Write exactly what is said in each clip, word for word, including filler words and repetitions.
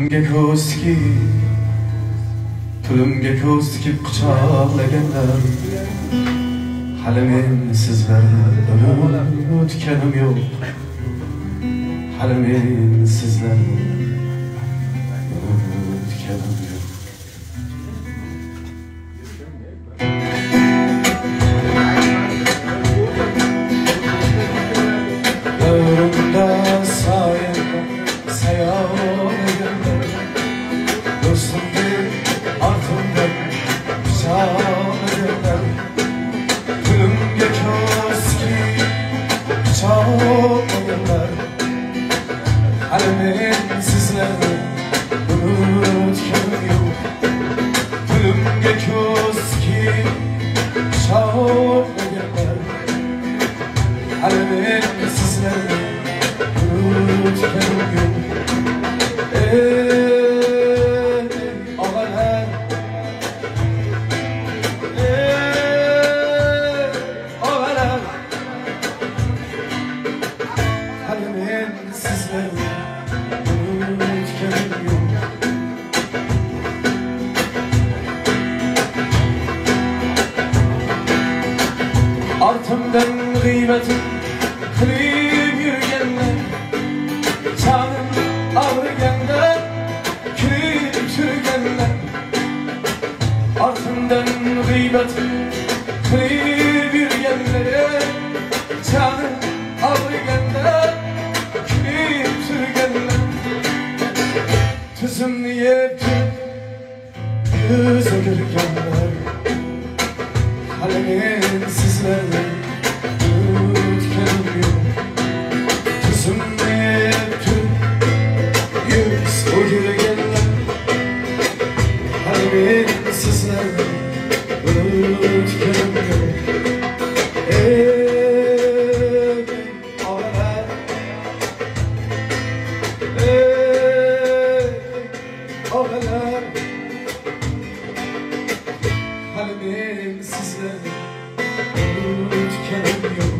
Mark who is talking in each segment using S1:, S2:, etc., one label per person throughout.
S1: Pulimga ko'z tikib, pulimga ko'z tikib quchoqlaganlar, hali men sizlarni unutganim yo'q. Hali men sizlarni unutganim yo'q. Ömrümdə sayəndə sayan edenlər, dostum bir ardımdan bıçaq edenlər, pulimga ko'z tikib quchoqlaganlar, hali men sizlarni unutganim yo'q. Pulimga ko'z tikib quchoqlaganlar, hali men sizlarni unutganim yo'q. Ey og'alar, ey og'alar, hali men sizlarni unutganim yo'q. Ortimdan g'iybatim qilib yurganlar, jonim og'riganda kulib turganlar. Ortimdan g'iybatim qilib yurganlar, jonim og'riganda kulib turganlar. Tuzimni yeb turib yuz o'girganlar, hali men sizlarni unutganim yo'q. Tuzimni yeb turib yuz o'girganlar, hali men sizlarni unutganim yo'q. Ey og'alar, ey og'alar, hali men sizlarni unutganim yo'q.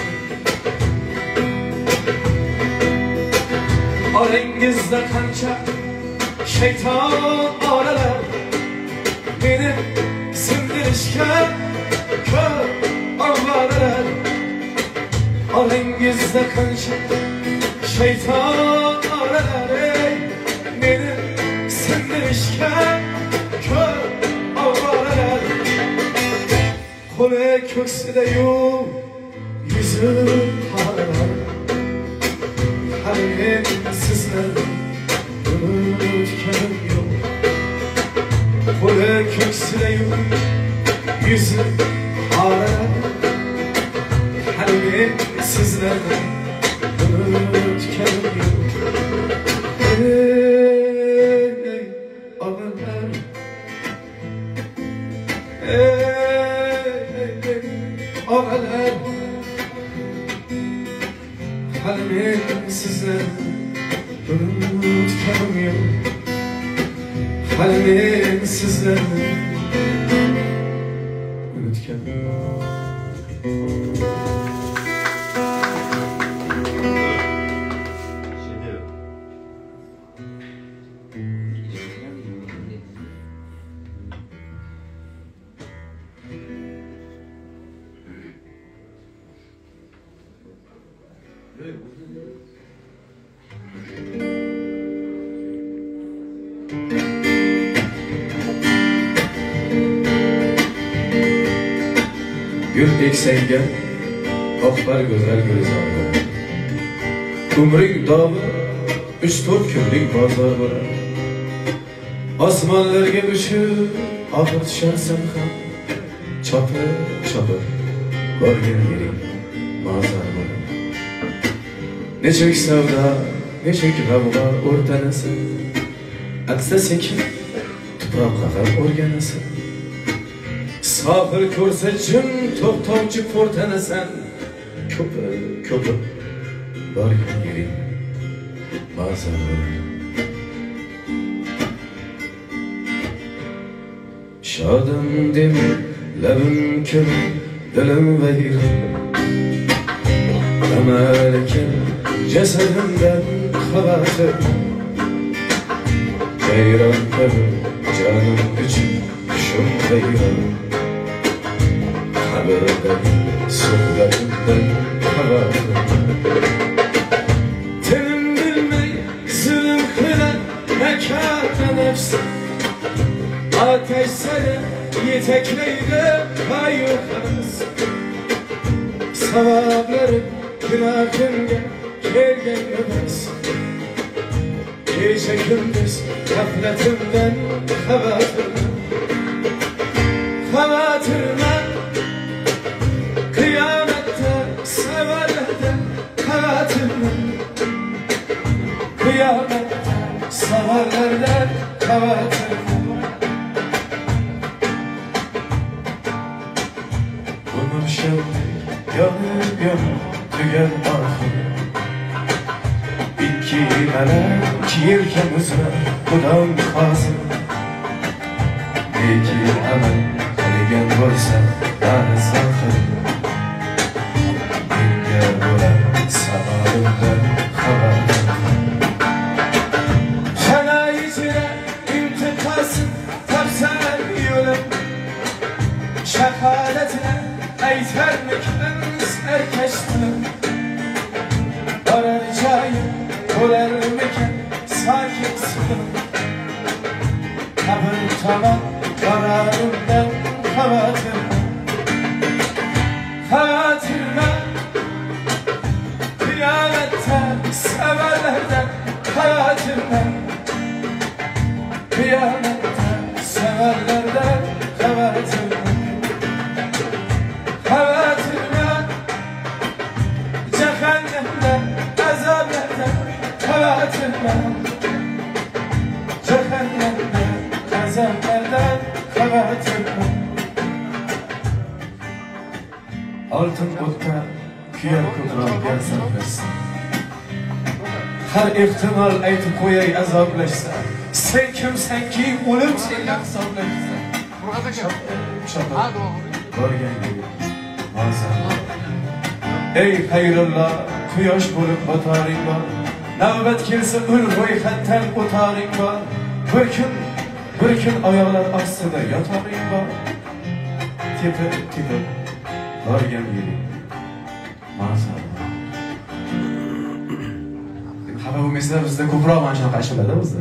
S1: Orangizda qancha shayton oralar, meni sindirishgan ko'p ovoralar. Orangizda qancha shayton oralar, ey meni sindirishgan ko'p ovoralar. Qo'li ko'ksida yo'q, yuzi qoralar, hali men sizlarni unutganim yo'q. Qo'li ko'ksida yo'q, yuzi qoralar, hali men sizlarni unutganim yo'q. Ey og'alar, ey og'alar, hali men sizlarni unutganim yo'q. Hali men sizlarni unutganim yo'q. Gül eksanga oqbar go'zal gulzor, umring dog'i uch to'rt kunlik bozor bo'lar. Osmonlarga uchib oxir tusharsan ham, chopib chopib borgan yering mozor bo'lar. Nechuk savdo, nechuk g'avg'o o'rtanasan, atsa sekin tuproqqa ham o'rganasan. Sohil ko'rsa jim to'xtovchi po'rtanasan, ko'pib ko'pib borgan yering mozor bo'lar. Shodim dema, labim kim, dilim vayron, amal ekan jasadimdan xavotir. Hayranlarım canım için şun hayran. Haberdayım sohbetimden haberim. Tenim bilmey zulüm kılan mekâna nefsim. Ateş seni yetekleydi kayyukanız. Savablarım günahımda gelgen ömez. Gece gündüz gafletimden havatırma. Havatırma kıyamette severlerden havatırma. Kıyamette severlerden havatırma. Bunur şevki yanıp yanıp tüger ahır. İki melek yelkemizle Kudam kazım. İki emel kaligen bolsa dar sakır. Dinge olan sabahımdan haber. Şenayicine intikasın tapsan yolum. Şehaletine eytermekten erkeştim. Arayacağım olar mekan sakinsin. Kabul tamam kararımdan havatırma. Havatırma kıyamette severlerden havatırma. Kıyamette severlerden havatırma. Havatırma cehennemden azablerden havatırma. Cehennemden azablerden havatırma. Altın otta kuyar kudram yazarlasın. Her ihtimal aytıp koyay azablaşsa. Sen kimsen ki ölüm seni azablaşsa. Şapır görgen gibi mazallah. Ey hayrullah kuyosh bo'lib botaring bor. Navbat kelsa ul ro'yxatdan o'taring bor. Bir kun bir kun oyoqlar ostida yotaring bor. Tepib tepib borgan yering mazallah. Xafa bo'lmaysizlar, bizda ko'proq mana shunaqa ashulada bizda.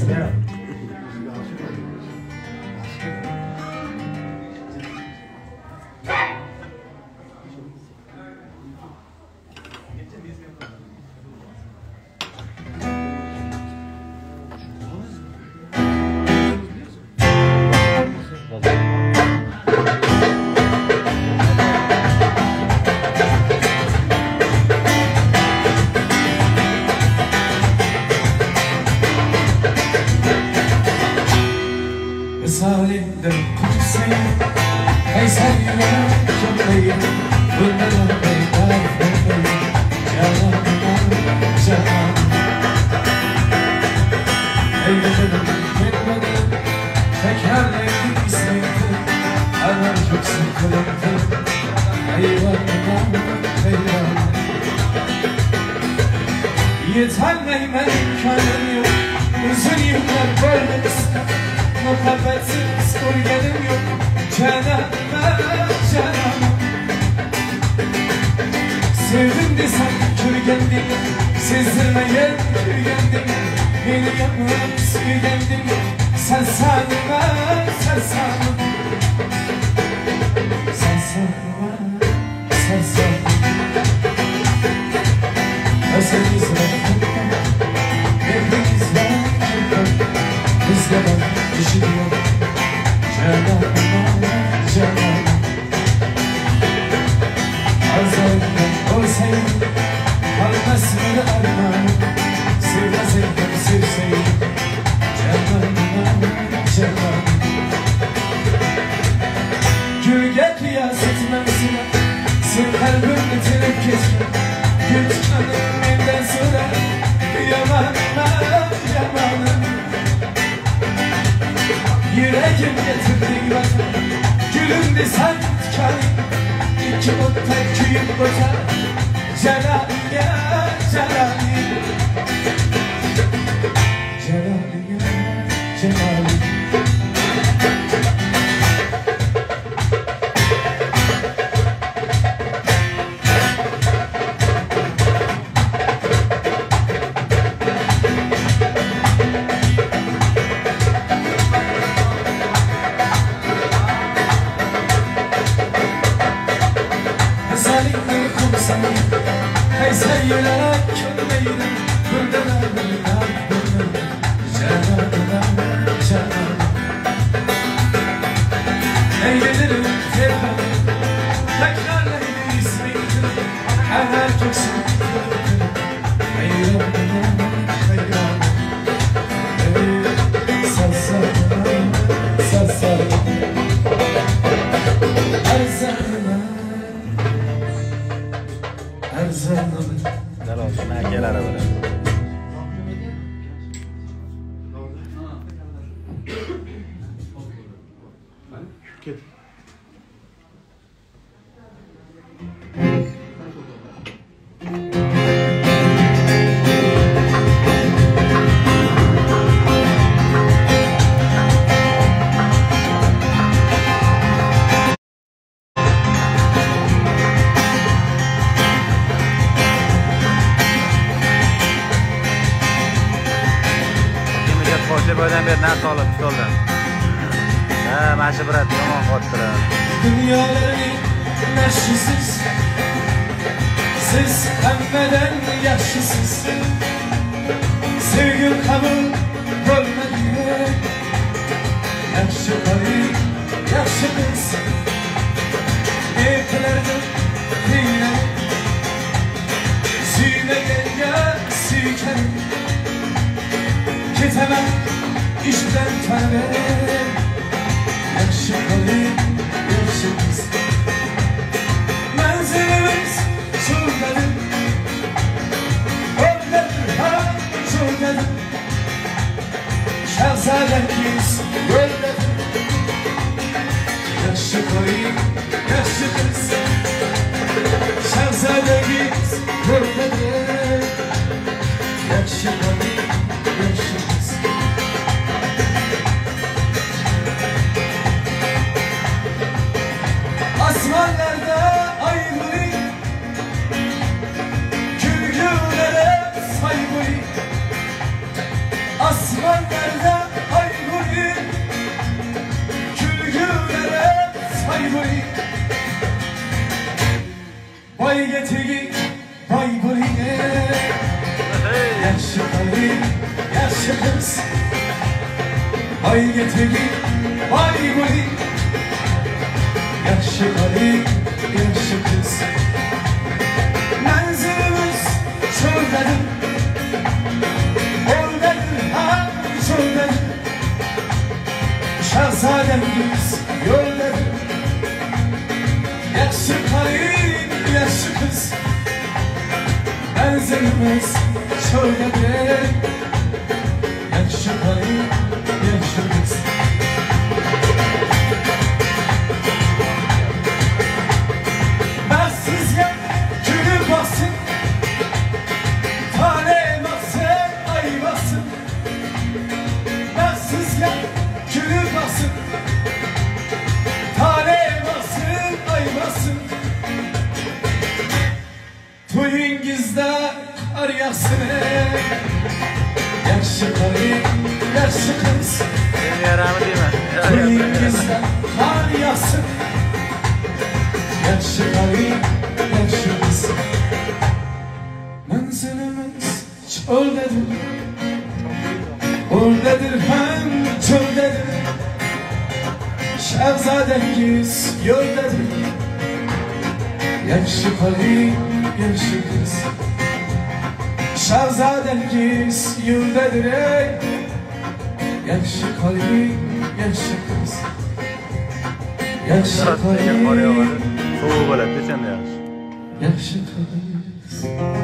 S1: Zalimden kurtusayım, Kayseri'ne köpeğim, bundan beyler bebeğim, cananım, cananım. Eyledim, gelmedim, tekerlerim istektim, anam çok sıkıldım, eyvallah, eyvallah. Yeterleymen imkanım yok, uzun yıllar böyle ister. Muhabbetsiz koygenim yok cananıma cananım. Sevdim desem kürgendim, sezdirmeyen kürgendim. Beni yapıp sürgendim, sen sanma sen sanma. Sen sanma sen sanma. Özeniz var, hepiniz var, bizde var. Düşünüyor cananım, cananım. Azardan olsaydım kalmasın armağanım. Sevmeseydim sevseydim cananım, cananım. Gülge kıyas etmem sıra, sen kalbimle telep keşke. Gül çıkanım benden sonra, yamanım, yamanım. Yüreğim getirdi vatan, gülümde sen tükenim. İki otta küyüp bota, Celali ya Celali. Celali ya
S2: Ket.
S3: Boydan beri narsa olib stoldan. Ha, mana shu brat yomon qottiradi.
S1: Dünyalarning nashisiz, siz hammadan yaxshisiz. Sevgim qabul bo'lmadi. Yaxshi qo'ying, yaxshi qiz. Eplardim qiynab, suymaganga suykanim. Ketaman işten tanrım. Yaxshi qo'ying, yaxshi qiz. Manzilimiz so'ldadir, o'rdadir har so'ldadir. Shahzodangiz yo'ldadir. Yaxshi qo'ying, yaxshi qiz. Shahzodangiz yo'ldadir. Yaxshi qo'ying, yaxshi qiz. Asmanlarda ay bulayım, külgülere say bulayım. Asmanlarda ay bulayım, külgülere say bulayım. Bay getirgin, bay bulayım. Yaxshi qo'ying, yaxshi qiz. Bay getirgin, bay bulayım. Yaxshi qo'ying, yaxshi qiz. Manzilimiz cho'ldadir, o'rdadir har cho'ldadir. Shahzodangiz yo'ldadir. Yaxshi qo'ying, yaxshi qiz. Manzilimiz cho'ldadir. Yaxshi qo'ying, yaxshi qiz. Toyingizda qar yog'sin. Yaxshi qo'ying, yaxshi qiz.
S3: Meni yarami deyman.
S1: Toyingizda qar yog'sin. Yaxshi qo'ying, yaxshi qiz. Manzilimiz cho'ldadir, o'rdadir ham cho'ldadir. Shahzodangiz yo'ldadir. Yaxshi qo'ying, yaxshi qiz. Shahzodangiz yo'ldadir. Yaxshi qo'ying, yaxshi qiz. Yaxshi qo'ying,
S3: sovuq bo'ladi, desam yaxshi.
S1: Yaxshi qiz.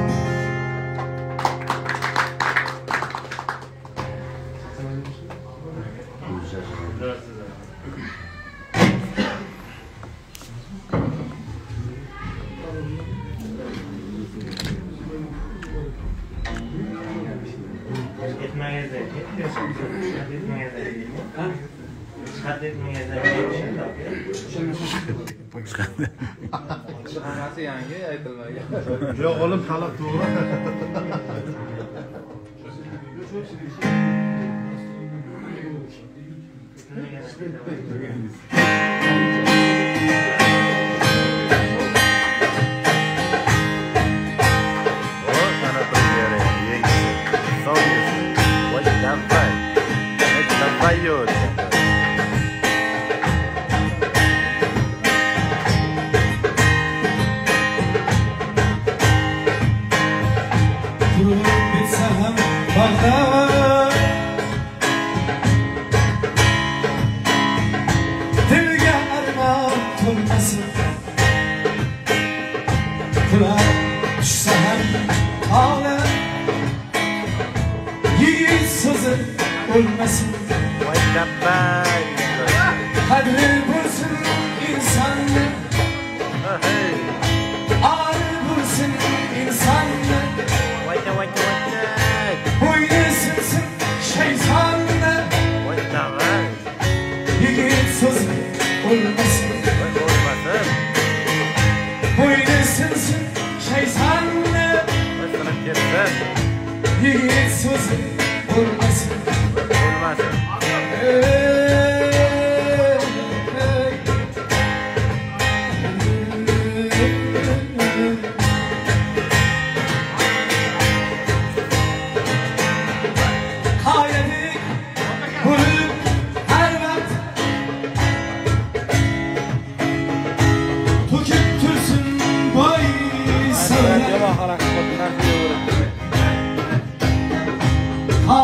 S4: Chiqamasi yangi aytilmagan.
S2: Yo'q, olim talab to'g'ri.
S1: Dilga armon to'lmasin. Quloq tushsa ham ola, yigit so'zi o'lmasin. Kadri bulsun insanı,
S3: Hey.
S1: ağır bulsun insanı.
S3: Vayta vayta vayta.
S1: Boynu sınsın şeytanı.
S3: Vayta vay.
S1: Yigit sözü olmasın.
S3: Vay olmasın.
S1: Boynu sınsın şeytanı.
S3: Vay sana ketsin.
S1: Yigit sözü olmasın.
S3: Vay olmasın.
S1: Ee,